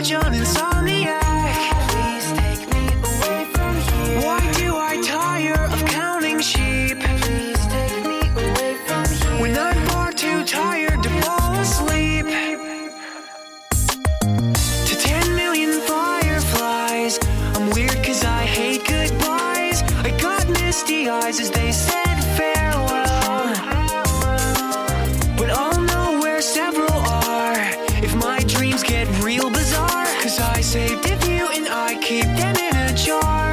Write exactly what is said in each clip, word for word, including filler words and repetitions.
such an insomniac. Please take me away from here. Why do I tire of counting sheep? Please take me away from here. When I'm far too tired to fall asleep. To ten million fireflies, I'm weird cause I hate goodbyes. I got misty eyes as they said farewell, but I'll know where several are if my dreams get real bizarre. Cause I saved a few and I keep them in a jar.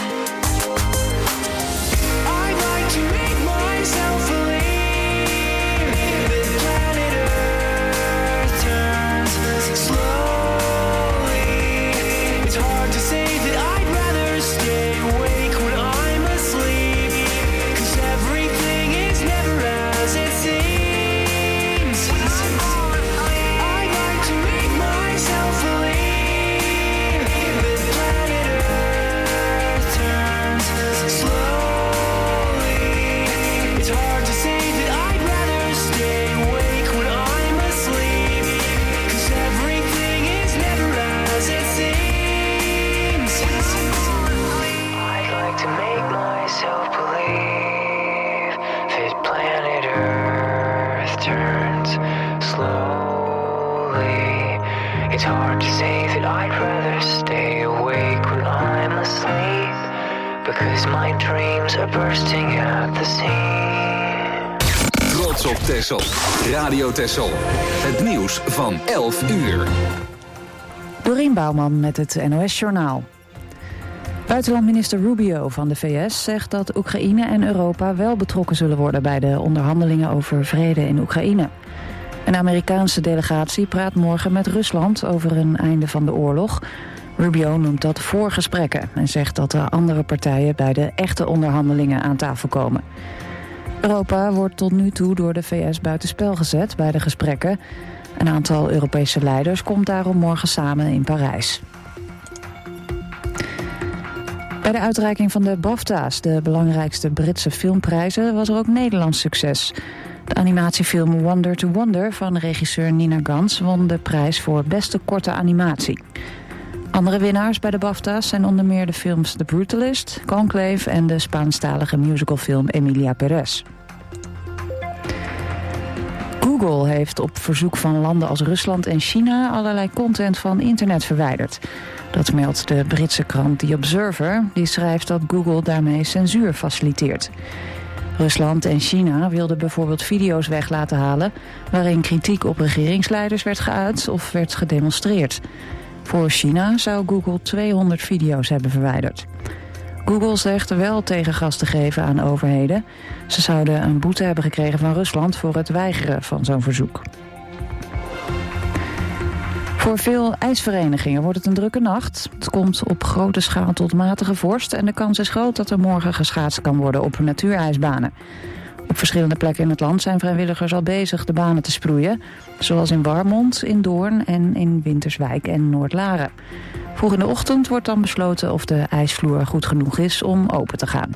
I'd like to make myself believe that planet Earth turns slowly. It's hard to say that I'd rather stay awake when I'm asleep, cause everything is never as it seems. I'd like to make myself believe that planet Earth turns slowly. It's hard to say that I'd rather stay awake when I'm asleep, cause everything is never as it seems. I'd like to make myself believe that planet Earth turns slowly. It's hard to say that I'd rather stay awake when I'm asleep, because my dreams are bursting at the seams. Trots op Texel. Radio Texel. Het nieuws van elf uur. Dorien Bouwman met het N O S-journaal. Buitenlandminister Rubio van de V S zegt dat Oekraïne en Europa wel betrokken zullen worden bij de onderhandelingen over vrede in Oekraïne. Een Amerikaanse delegatie praat morgen met Rusland over een einde van de oorlog. Rubio noemt dat voorgesprekken en zegt dat de andere partijen bij de echte onderhandelingen aan tafel komen. Europa wordt tot nu toe door de V S buitenspel gezet bij de gesprekken. Een aantal Europese leiders komt daarom morgen samen in Parijs. Bij de uitreiking van de BAFTA's, de belangrijkste Britse filmprijzen, was er ook Nederlands succes. De animatiefilm Wonder to Wonder van regisseur Nina Gans won de prijs voor beste korte animatie. Andere winnaars bij de BAFTA's zijn onder meer de films The Brutalist, Conclave en de Spaanstalige musicalfilm Emilia Perez. Google heeft op verzoek van landen als Rusland en China allerlei content van internet verwijderd. Dat meldt de Britse krant The Observer, die schrijft dat Google daarmee censuur faciliteert. Rusland en China wilden bijvoorbeeld video's weg laten halen waarin kritiek op regeringsleiders werd geuit of werd gedemonstreerd. Voor China zou Google tweehonderd video's hebben verwijderd. Google zegt wel tegengas te geven aan overheden. Ze zouden een boete hebben gekregen van Rusland voor het weigeren van zo'n verzoek. Voor veel ijsverenigingen wordt het een drukke nacht. Het komt op grote schaal tot matige vorst en de kans is groot dat er morgen geschaatst kan worden op natuurijsbanen. Op verschillende plekken in het land zijn vrijwilligers al bezig de banen te sproeien, zoals in Warmond, in Doorn en in Winterswijk en Noordlaren. Vroeg in de ochtend wordt dan besloten of de ijsvloer goed genoeg is om open te gaan.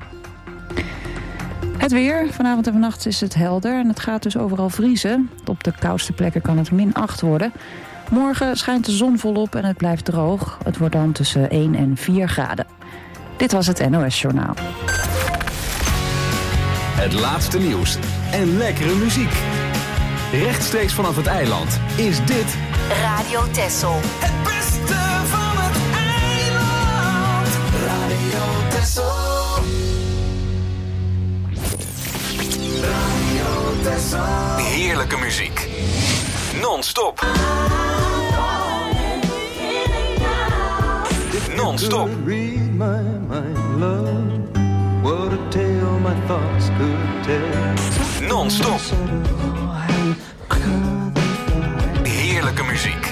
Het weer. Vanavond en vannacht is het helder en het gaat dus overal vriezen. Op de koudste plekken kan het min acht worden. Morgen schijnt de zon volop en het blijft droog. Het wordt dan tussen één en vier graden. Dit was het N O S-journaal. Het laatste nieuws en lekkere muziek. Rechtstreeks vanaf het eiland is dit Radio Texel. Het beste van het eiland. Radio Texel. Radio Texel. heerlijke muziek. Non-stop. Non-stop. Non-stop. Heerlijke muziek.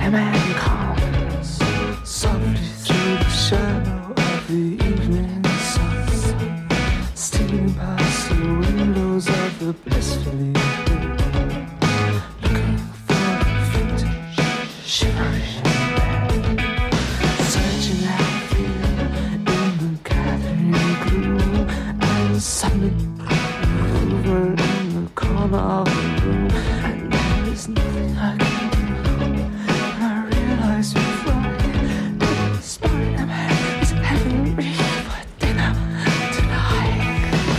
Spider-Man comes softly through the shadow of the evening sun, stealing past the windows of the blissfully lit, looking for a vintage shivering bed, searching out fear in the gathering gloom, and suddenly movement in the corner of the room, and there is nothing I can do. I realize you're right, that Spider-Man is having me for dinner tonight.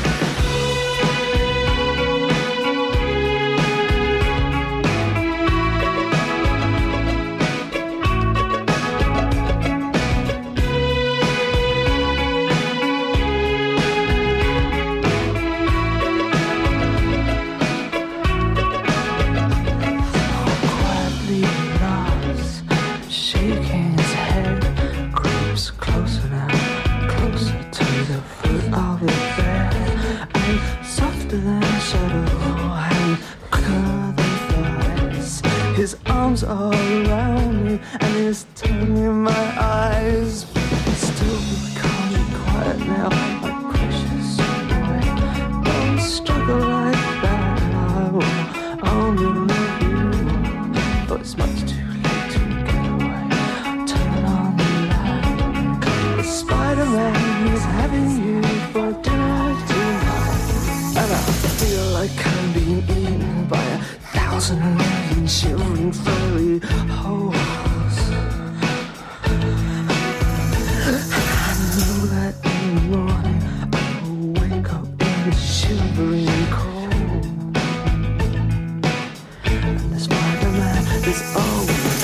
Quietly nods, shaking his head, creeps closer now, closer to the foot of the bed, and softer than a shadow, and quicker than flies. His arms are around me, and he's turning my eyes. Still becoming quiet now, my precious boy. Don't struggle like that, I will only love you. But it's much too late to get away. Turn on the light. The Spider-Man is having you for dinner tonight. And I feel like I'm being eaten by a thousand million shivering furry holes. I know that in the morning I will wake up in the shivering cold. And the Spider-Man is always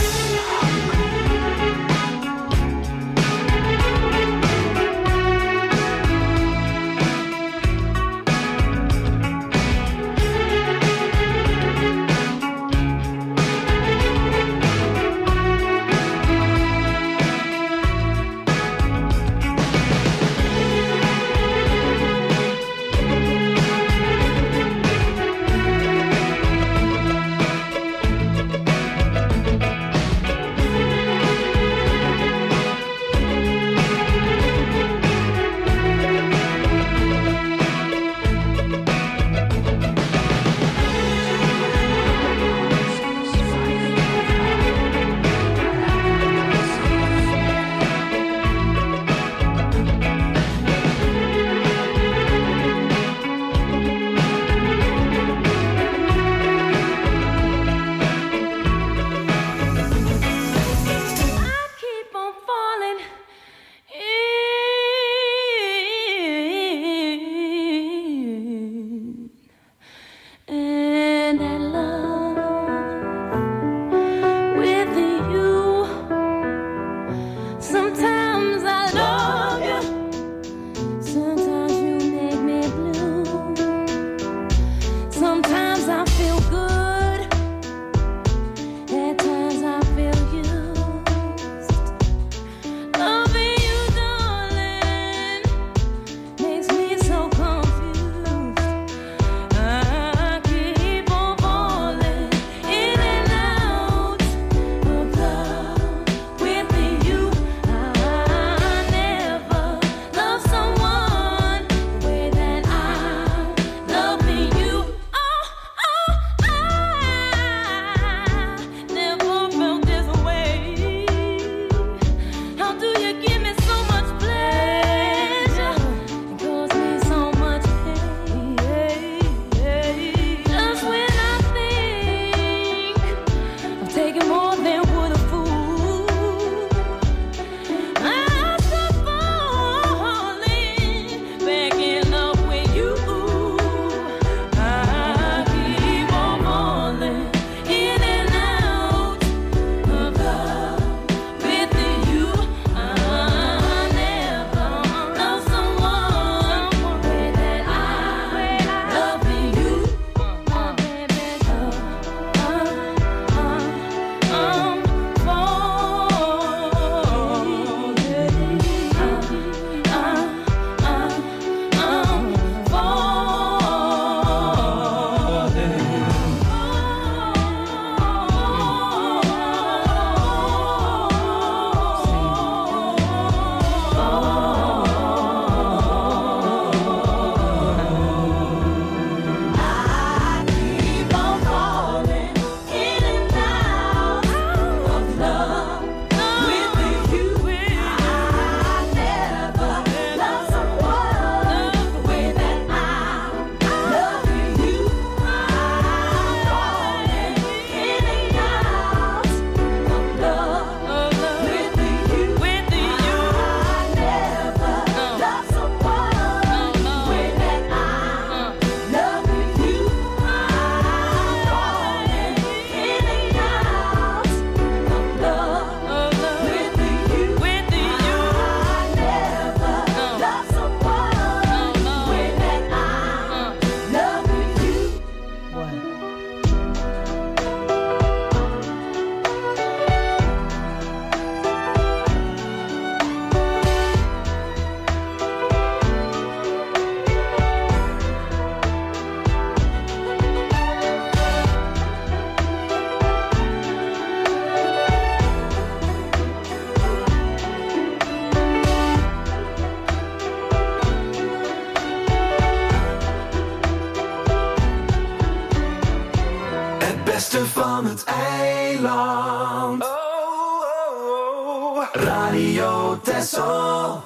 Nederland. Oh, oh, oh. Radio Texel.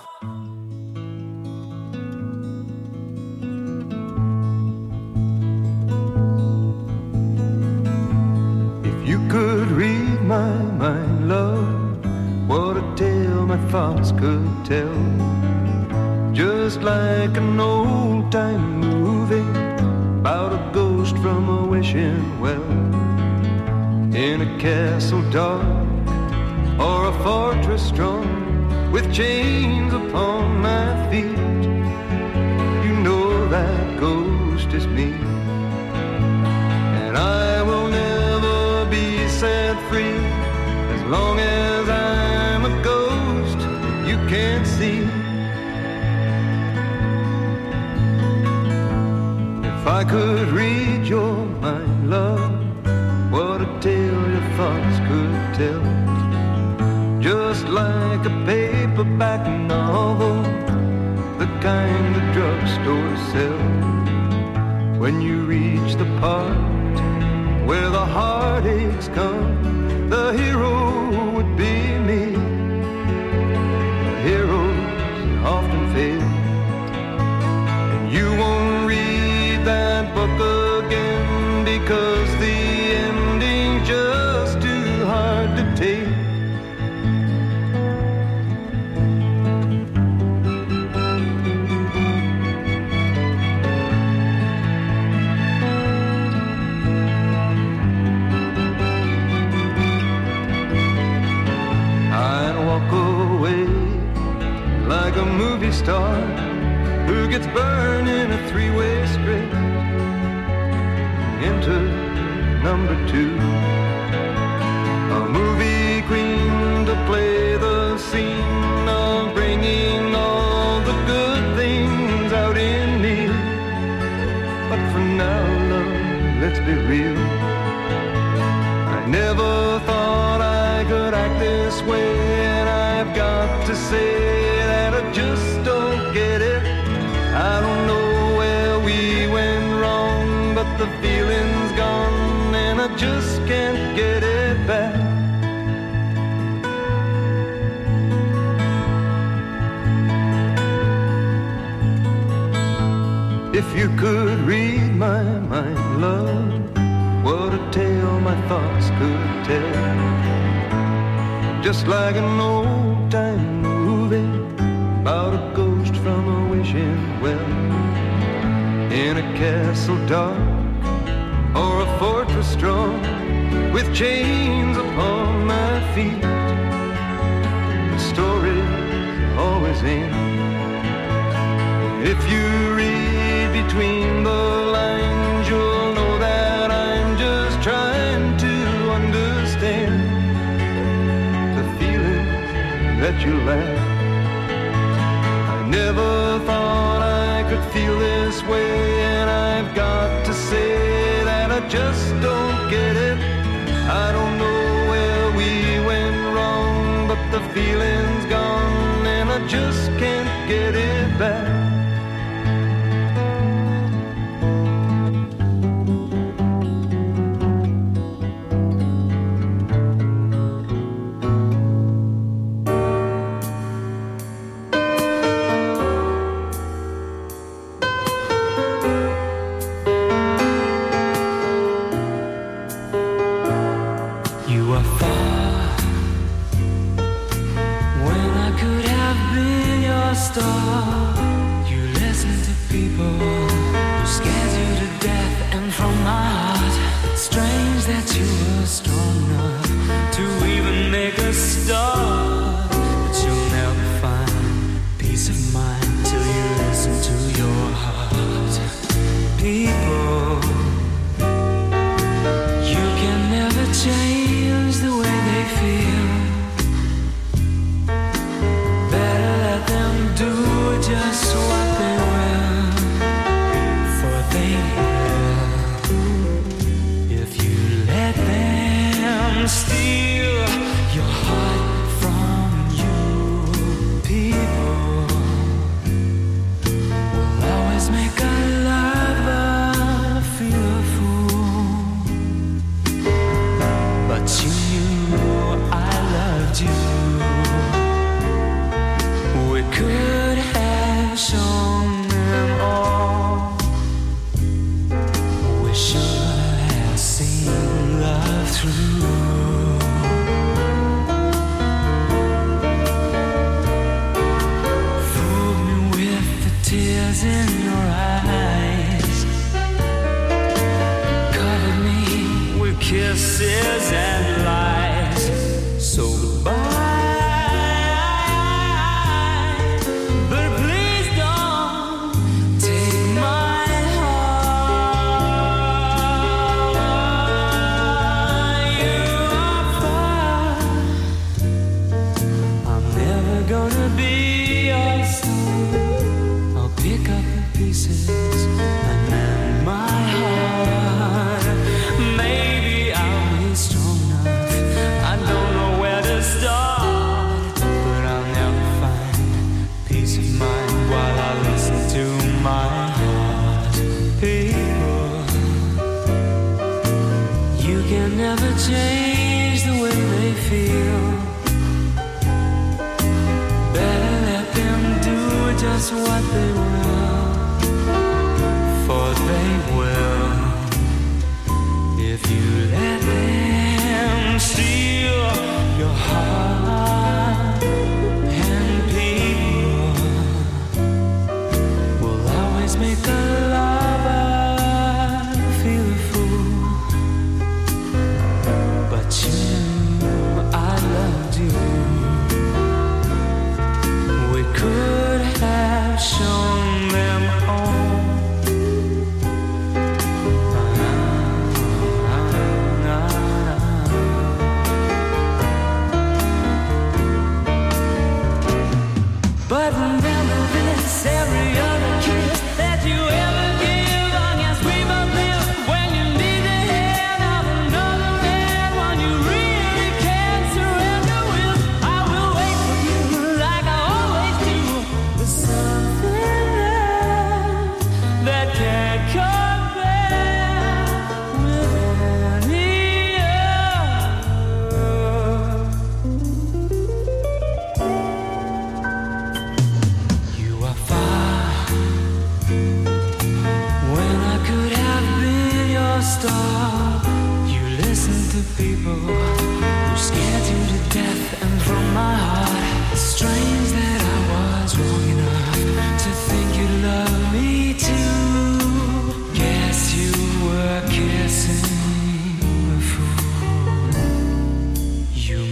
If you could read my mind, love, what a tale my thoughts could tell. Just like an old-time movie about a ghost from a wishing well. In a castle dark or a fortress strong with chains upon my feet, you know that ghost is me. And I will never be set free as long as I'm a ghost you can't see. If I could read your mind, love, what a tale your thoughts could tell. Just like a paperback novel, the kind the drugstores sell. When you reach the part where the heartaches come, the hero would be me. The heroes often fail, and you won't read that book again because the ending's just too hard to take. I'd walk away like a movie star who gets burned in a three-way script. Enter number two, a movie queen to play the scene of bringing all the good things out in me. But for now, love, let's be real, I never thought I could act this way, and I've got to say that I just don't get it. I don't know where we went wrong, but the feeling's gone and I just can't get it back. If you could read my mind, love, what a tale my thoughts could tell. Just like an old-time movie about a ghost from a wishing well. In a castle dark or a fortress strong with chains upon my feet, the story's always in. If you read between the lines, you'll know that I'm just trying to understand the feelings that you lack. I never thought I could feel this way, and I've got to say that I just don't get it. I don't know where we went wrong, but the feeling's gone and I just can't get it back. If you let them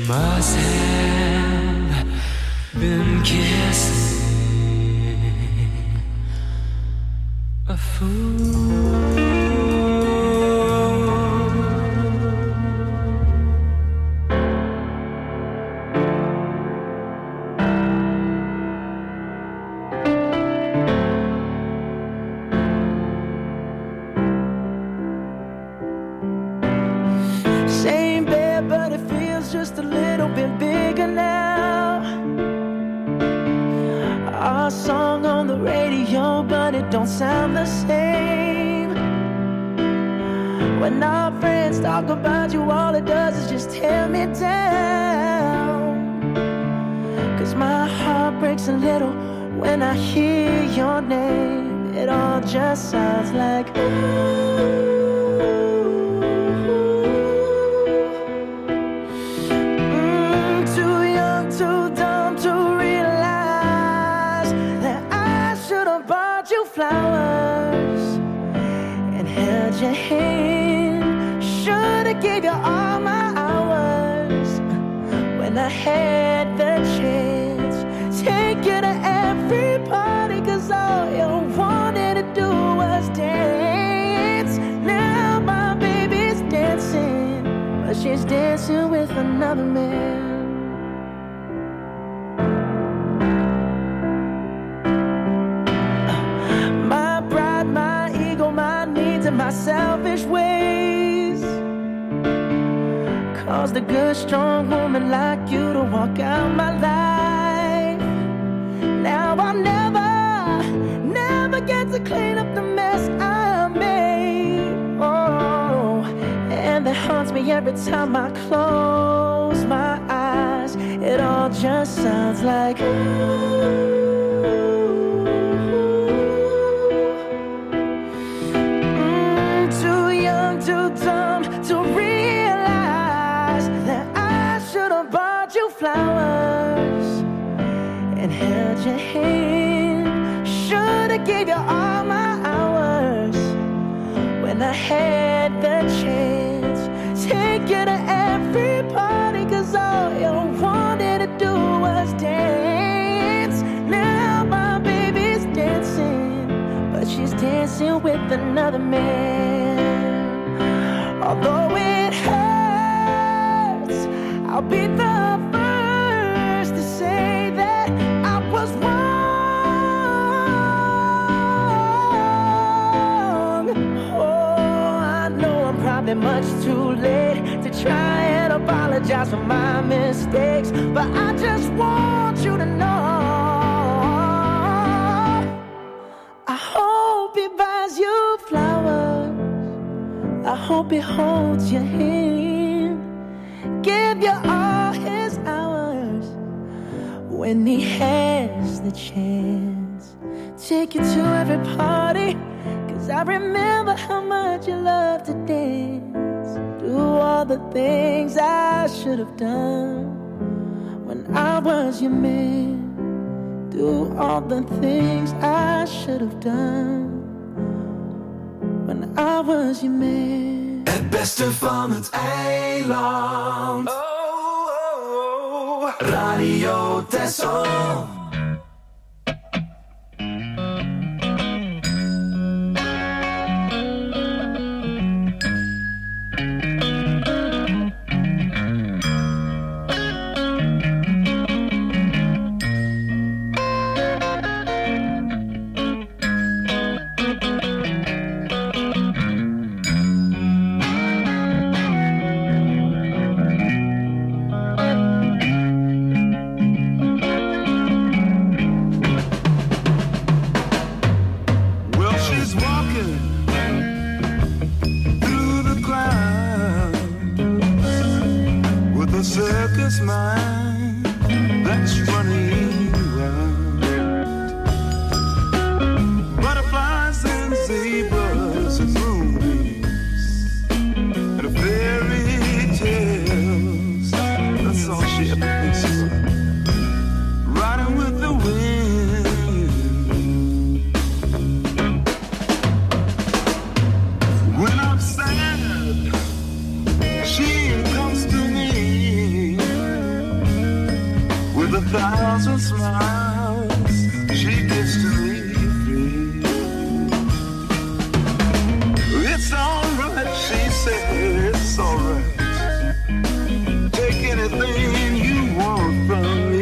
must have been kissing a fool. Just a little bit bigger now. Our song on the radio, but it don't sound the same. When our friends talk about you, all it does is just tear me down. Cause my heart breaks a little when I hear your name. It all just sounds like ooh. Flowers and held your hand. Should've gave you all my hours when I had the chance. Take you to every party, cause all you wanted to do was dance. Now my baby's dancing, but she's dancing with another man. And my selfish ways caused a good, strong woman like you to walk out my life. Now I'll never, never get to clean up the mess I made. Oh, and that haunts me every time I close my eyes. It all just sounds like ooh. Too dumb to realize that I should have bought you flowers and held your hand. Should have gave you all my hours when I had the chance. Take you to every party, cause all you wanted to do was dance. Now my baby's dancing, but she's dancing with another man. Although it hurts, I'll be the first to say that I was wrong. Oh, I know I'm probably much too late to try and apologize for my mistakes, but I just want you to know I hope he buys you flowers. I hope he holds your hand, give you all his hours when he has the chance. Take you to every party, cause I remember how much you loved to dance. Do all the things I should have done when I was your man. Do all the things I should have done when I was your man. Het beste van het eiland. Oh, oh, oh. Radio Texel. She comes to me thousand smiles she gives to me free. It's alright, she said, it's alright. Take anything you want from me.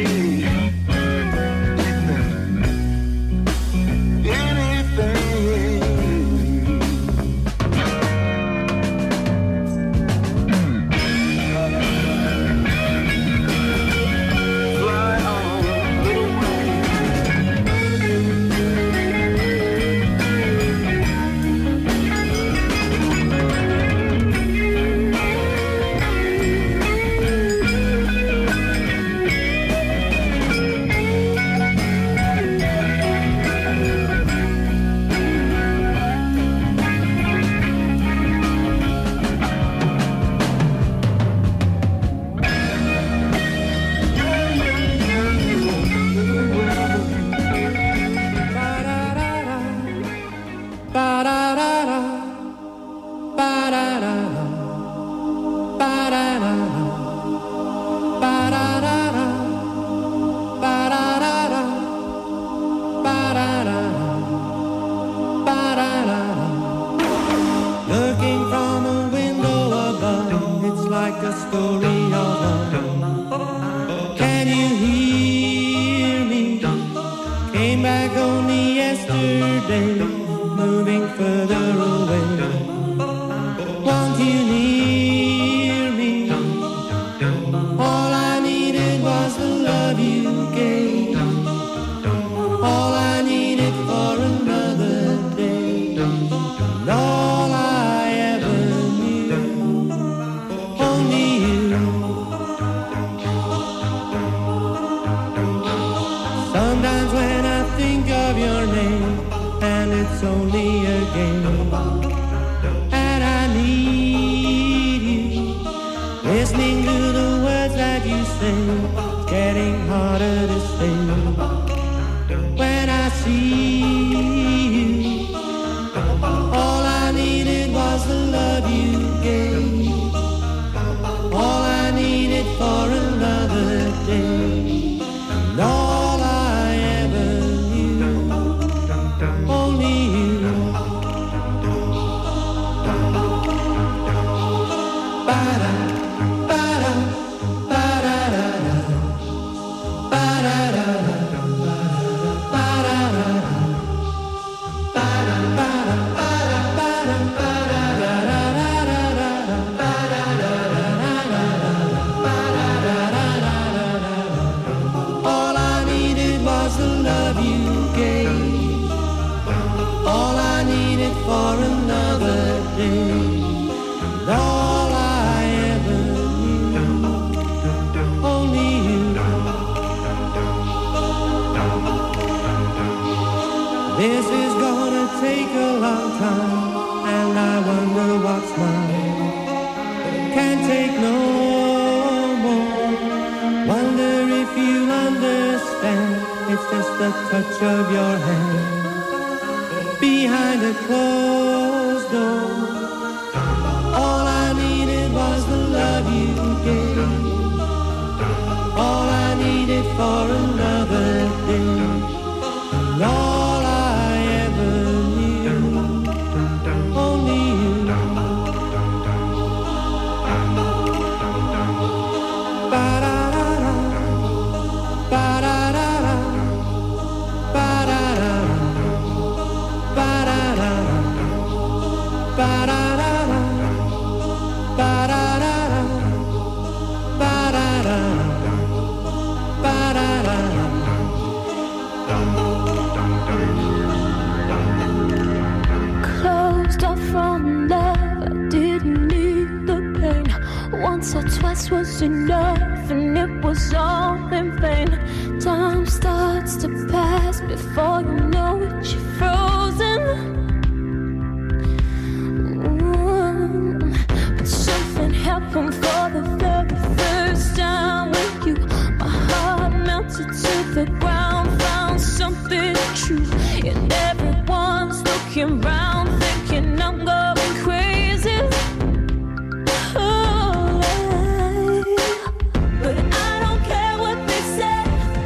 But I don't care what they say.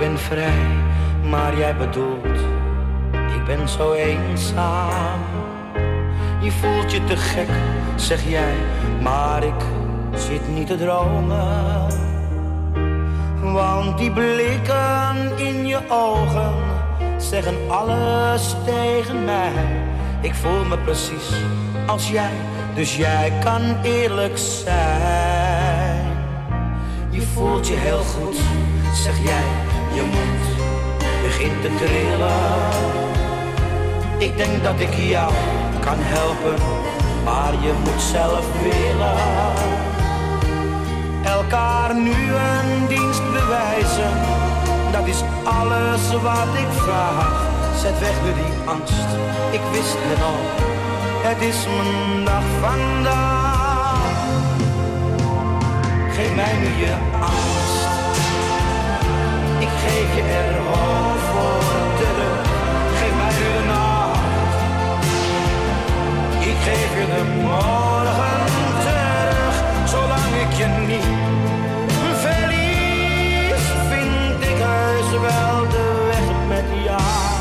ben vrij, maar jij bedoelt, ik ben zo eenzaam. Je voelt je te gek, zeg jij, maar ik zit niet te dromen. Want die blikken in je ogen zeggen alles tegen mij. Ik voel me precies als jij, dus jij kan eerlijk zijn. Je voelt je heel goed, zeg jij, je mond begint te trillen. Ik denk dat ik jou kan helpen, maar je moet zelf willen. Elkaar nu een dienst bewijzen, dat is alles wat ik vraag. Zet weg nu die angst, ik wist het al, het is mijn dag vandaag. Geef mij nu je angst, ik geef je er hoop voor terug. Geef mij nu de nacht, ik geef je de morgen terug. Zolang ik je niet verlies, vind ik heus wel de weg met jou.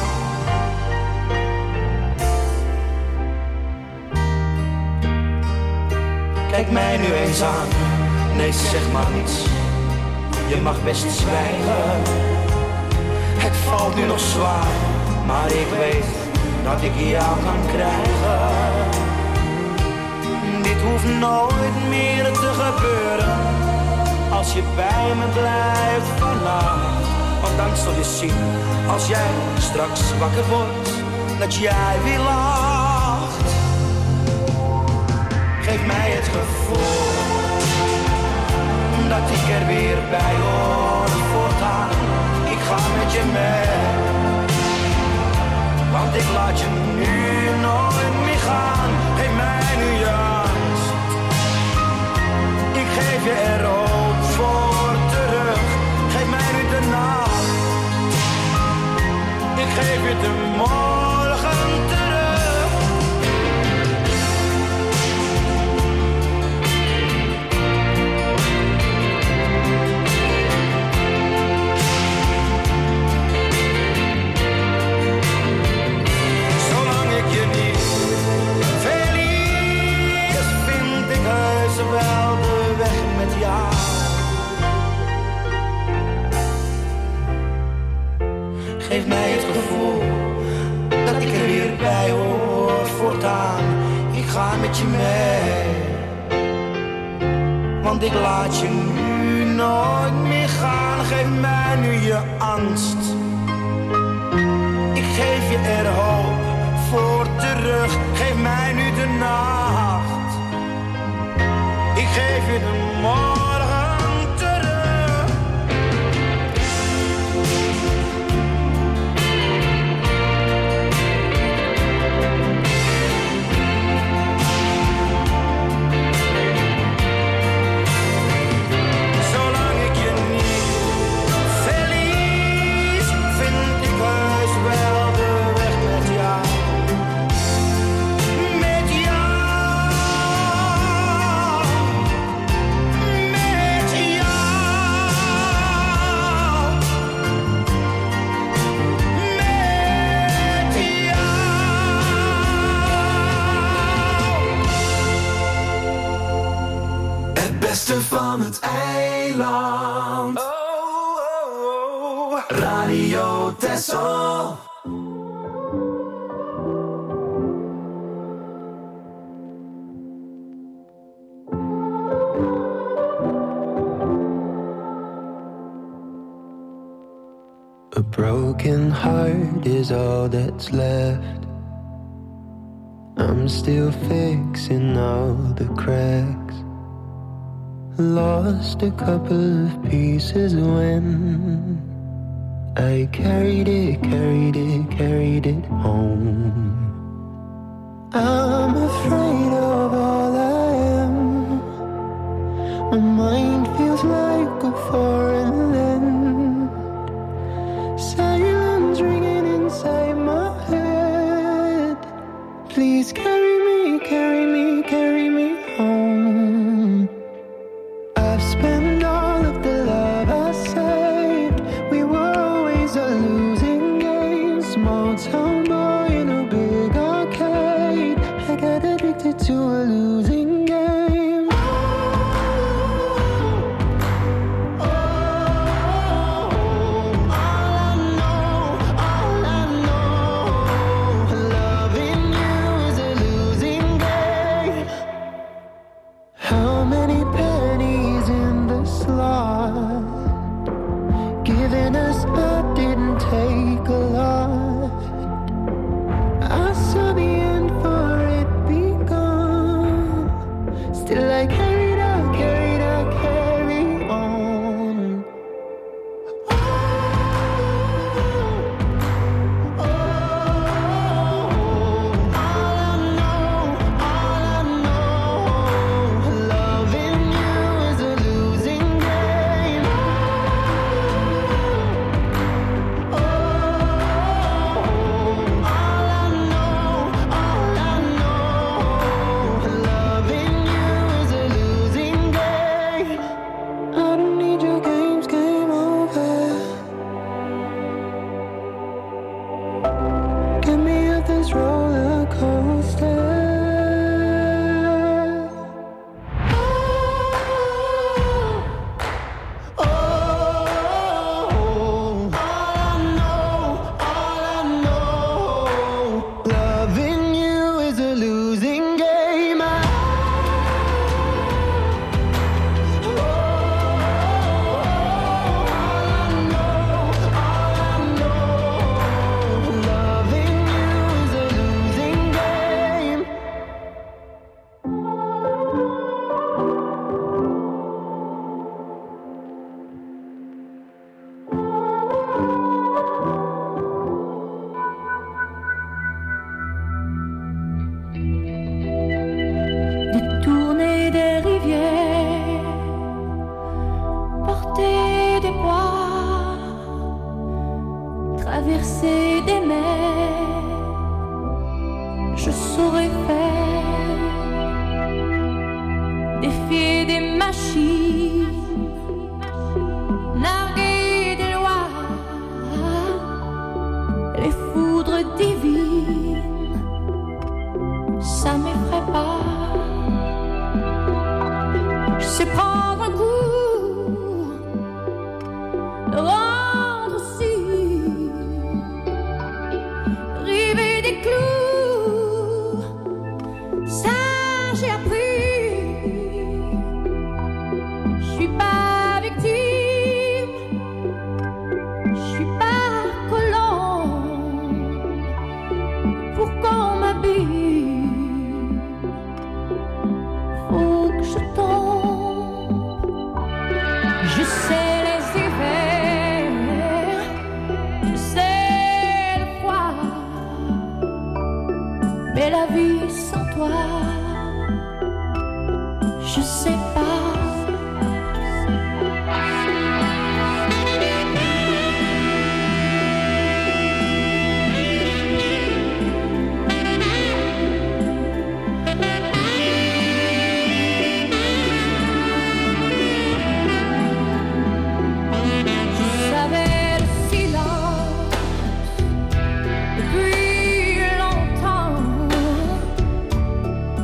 Kijk mij nu eens aan, nee zeg maar niets, je mag best zwijgen. Het valt nu nog zwaar, maar ik weet dat ik jou kan krijgen. Dit hoeft nooit meer te gebeuren, als je bij me blijft vannacht. Want dan zul je zien, als jij straks wakker wordt, dat jij weer lacht. Geef mij het gevoel dat ik er weer bij hoor voortaan. Ik ga met je mee, want ik laat je nu nooit meer gaan. Geef mij nu je angst, ik geef je er hoop voor terug. Geef mij nu de nacht, ik geef je de morgen terug. Wel de weg met jou. Geef mij het gevoel dat ik er weer bij hoor voortaan. Ik ga met je mee, want ik laat je nu nooit meer gaan. Geef mij nu je angst, ik geef je er hoop voor terug. Geef mij nu de nacht, ik geef je de morgen terug. Zolang ik je niet verlies, vind ik heus wel de weg met jou. Van het eiland. Oh, oh, oh. Radio Texel. A broken heart is all that's left. I'm still fixing all the cracks. Lost a couple of pieces when I carried it, carried it, carried it home. I'm afraid of all I am. My mind feels like a foreign land. Silence ringing inside my head. Please carry me, carry me, carry me home. I've spent all of the love I saved. We were How many pennies in the slot? Giving us up didn't take a lot. I saw the end for it begun. Still I carried out, carried out, carry on. Oh, oh, all I know, all I know, loving you is a losing game. Oh, all I know, all I know, loving you is a losing game. I don't need your games, game over. Get me off this roller coaster. Oh, oh, all I know, all I know, loving you is a losing game. I, oh, all I know, all I know, loving you is a losing game. Détourner des rivières, porter des poids, traverser des mers, je saurais faire, défier des machines, narguer des lois, les foudres divines, ça m'effraie pas. Je sais prendre un coup, le rendre aussi, river des clous, ça j'ai appris. Je suis pas victime, je suis pas colombe, pour qu'on m'habille, faut que je tombe. Je sais les hivers, je sais le froid, mais la vie sans toi, je sais pas. Je savais le silence depuis longtemps.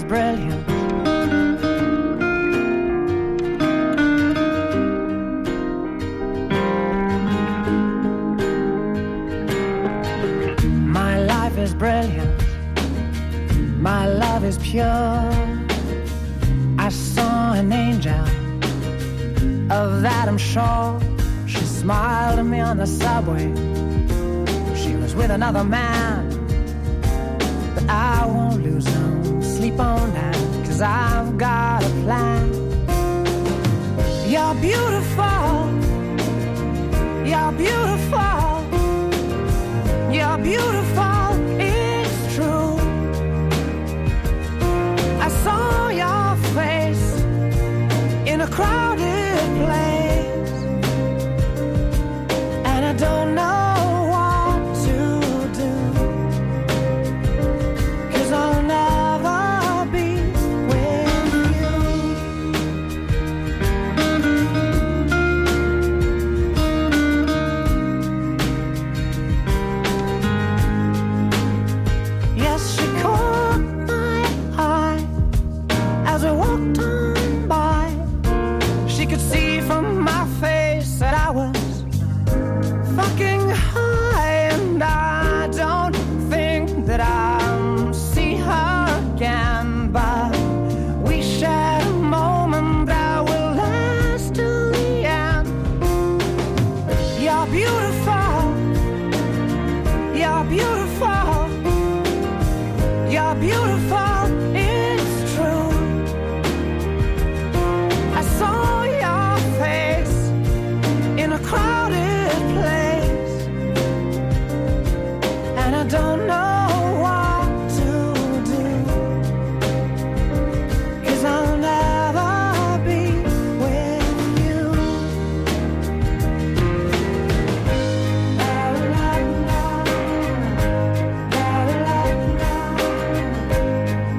is brilliant. My life is brilliant. My love is pure. I saw an angel, of that I'm sure. She smiled at me on the subway. She was with another man, but I won't lose no sleep on that, 'cause I've got a plan. You're beautiful. You're beautiful. You're beautiful. It's true. I saw your face in a crowded place, and I don't know what to do, 'cause I'll never be with you. Yes, she caught my eye as we walked on by. She could see from my face that I was fucking high, and I don't think that I'll see her again, but we shared a moment that will last till the end. You're beautiful. You're beautiful. You're beautiful. It's true. I saw your face in a crowded place, and I don't know what to do, 'cause I'll never be with you. La la la, la la la, la la la.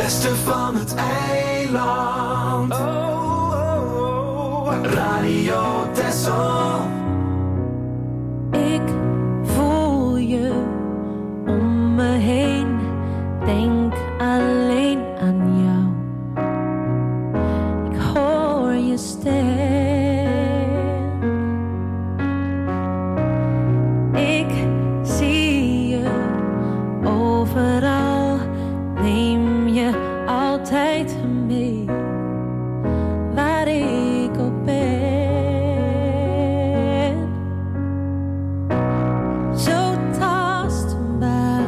beste van het eiland. Oh, oh, oh. Radio Texel. Ik voel je om me heen, denk alleen aan jou. Ik hoor je stem. Ik zie je overal, neem je altijd mee, waar ik ook ben. Zo tastbaar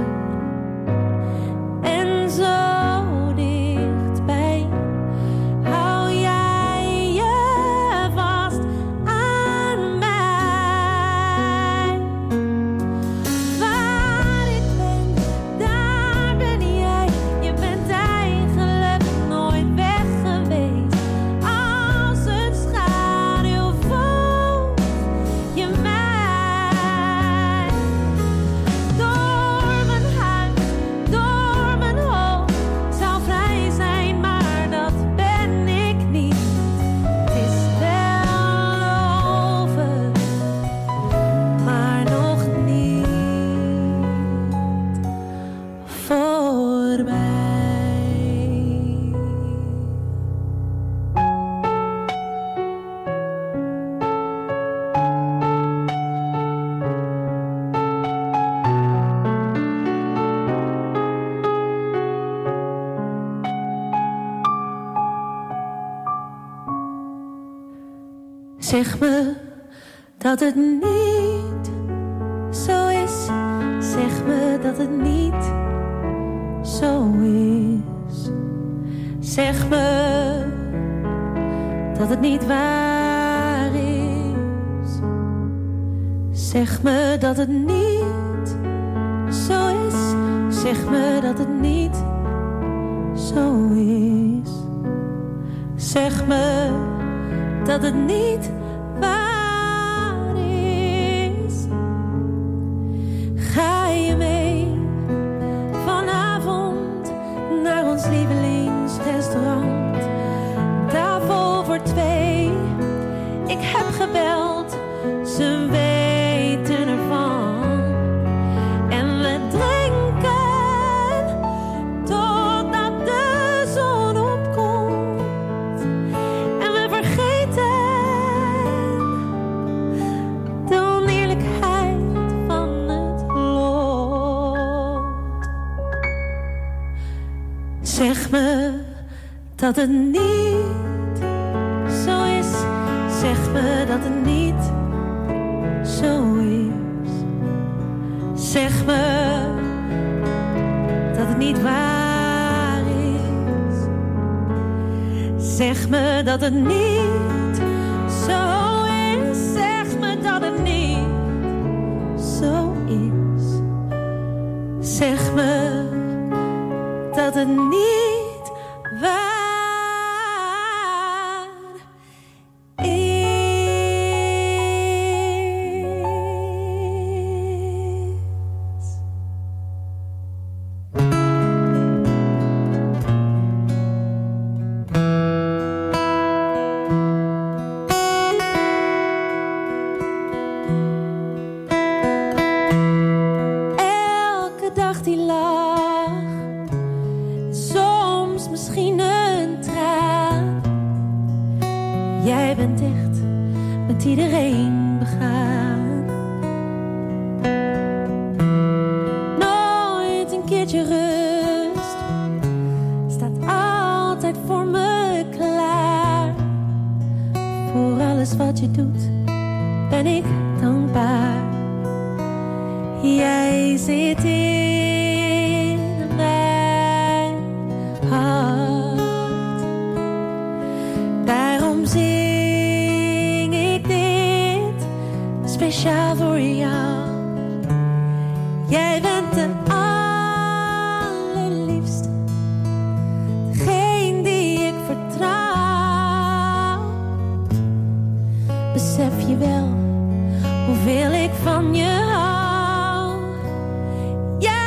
en zo dichtbij, hou jij je vast aan mij. Waar ik ben, daar ben jij. Je bent eigenlijk nooit weg geweest. Als een schaduw volg je mij. Door mijn huid, door mijn hoofd, zou vrij zijn, maar dat ben ik niet. Het is wel over, maar nog niet voorbij. Zeg me dat het niet zo is. Zeg me dat het niet zo is. Zeg me dat het niet waar is. Zeg me dat het niet zo is. Zeg me dat het niet zo is. Zeg me dat het niet waar is. Ga je mee vanavond naar ons lievelingsrestaurant? Tafel voor twee. Ik heb gebeld, ze weten ervan. En we drinken totdat de zon opkomt. En we vergeten de oneerlijkheid van het lot. Zeg me dat het niet zo is. Zeg me dat het niet zo is. Zeg me dat het niet waar is. Zeg me dat het niet zo is. Zeg me dat het niet zo is. Zeg me dat het niet waar is. Elke dag die lach, soms misschien een traan. Jij bent echt met iedereen begaan. Nooit een keertje rust, staat altijd voor me klaar. Voor alles wat je doet, ben ik dankbaar. Jij zit in mijn hart. Daarom zing ik dit speciaal voor jou. Jij bent de allerliefste, degene die ik vertrouw. Besef je wel hoeveel ik van je hou? Jij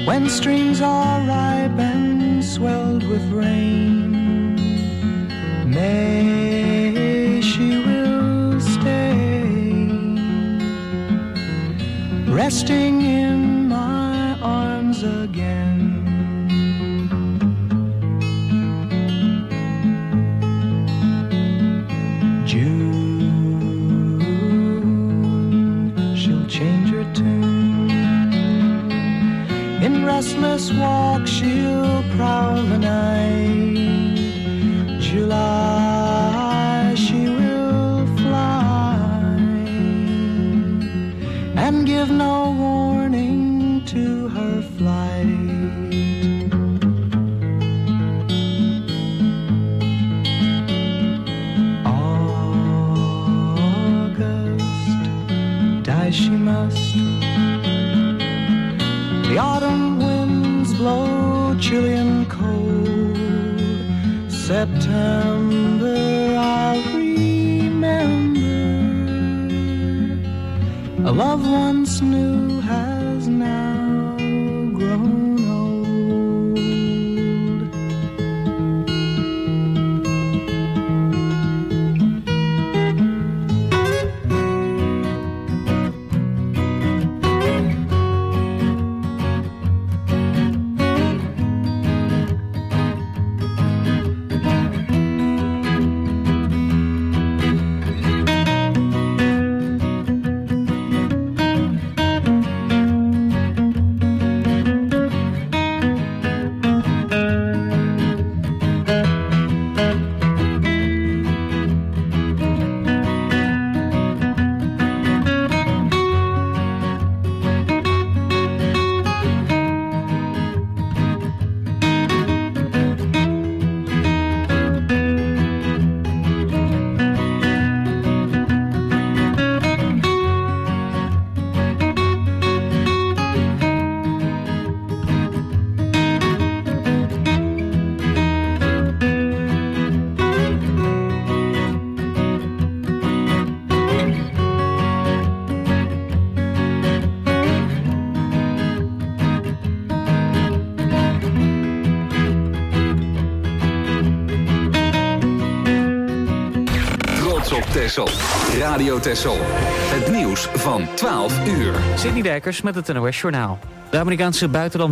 when streams are ripe and swelled with rain, May she will stay, resting in my arms again. In restless walk she'll prowl the night. July she will fly and give no warning to her flight. August, die she must. The autumn winds blow chilly and cold. September I'll remember. A love once new has now grown old. Texel. Radio Texel. Het nieuws van twaalf uur. Sidney Dijkers met het N O S Journaal. De Amerikaanse buitenland